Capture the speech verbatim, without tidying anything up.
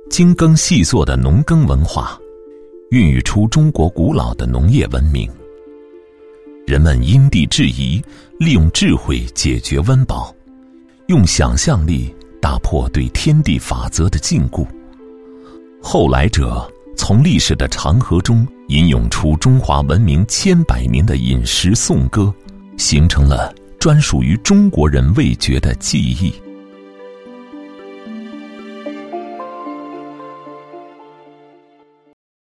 精耕细作的农耕文化，孕育出中国古老的农业文明。人们因地制宜，利用智慧解决温饱，用想象力打破对天地法则的禁锢。后来者从历史的长河中吟咏出中华文明千百年的饮食颂歌，形成了专属于中国人味觉的记忆。